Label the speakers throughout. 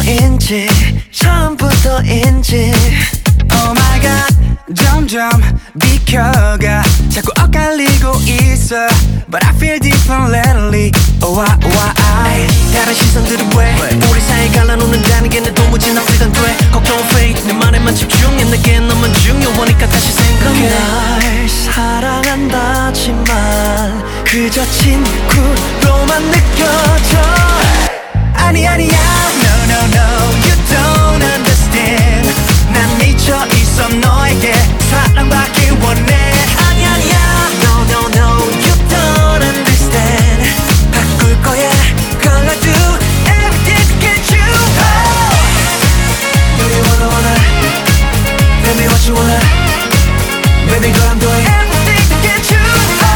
Speaker 1: 처음부터인지 처음부터인지
Speaker 2: Oh my god 점점 비켜가 자꾸 엇갈리고 있어 But I feel different lately Oh why
Speaker 1: 다른 시선들은 왜 우리 사이 갈라놓는다는 게 내 도무지 납득 안 돼 걱정은 fake 내 말에만 집중해 내게 너만 중요하니까 다시 생각해 날 사랑한다지만 그저 친구로만 느껴져 아니야 No you don't understand 난 미쳐있어 너에게 사랑받길 원해 아니야 No you don't understand 바꿀 거야 Girl I do everything to get you Baby wanna Tell me what you wanna Baby girl I'm doing everything to get you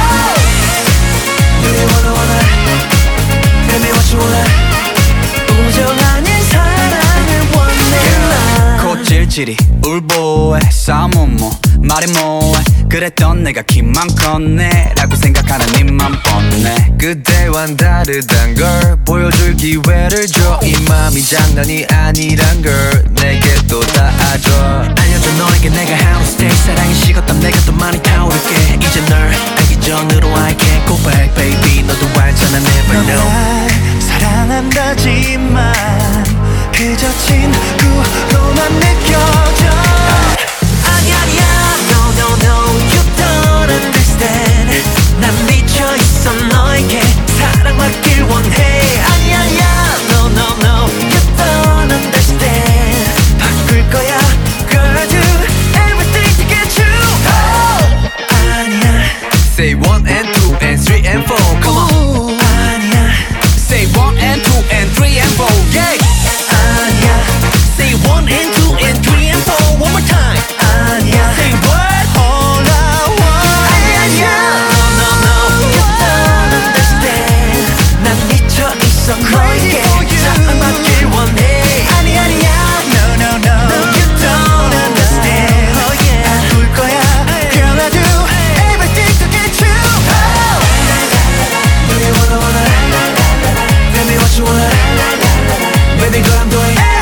Speaker 1: Baby wanna Tell me what you wanna 우정 아닌 사랑을 원해
Speaker 2: 콧질질이 울보해 싸움은 뭐 말이 뭐해 그랬던 내가 키만 컸네 라고 생각하는 니만 뻔해
Speaker 3: 그대와는 다르단 걸 보여줄 기회를 줘 이 맘이 장난이 아니란 걸 내게 또 닿아줘
Speaker 1: 알려줘 너에게 내가 how to stay 사랑이 식었담 내가 더 많이 타오를게 이제 널 알기 전으로 I can't go back baby 너도 알잖아 never know 날 사랑한다지만 그저 친구로만 느껴져 아니야 No you don't understand 난 미쳐있어 너에게 사랑받길 원해 아니야 No you don't understand 바꿀 거야 Girl I do everything to get you 아니야
Speaker 3: Say 1 and 2 and 3 and 4 Come on
Speaker 1: 아니야
Speaker 2: Say 1 and 2 and 3 and 4 Yeah
Speaker 1: 아니야 Say 1 and 2 and 3 and 4 One more time 아니야 Say what? All I want 아니야 No you don't understand 난 미쳐있어 너에게 사랑받길 원해 아니야 No you don't understand 바꿀 거야 Girl I do everything to get you Baby wanna Tell me what you wanna Baby girl I'm doing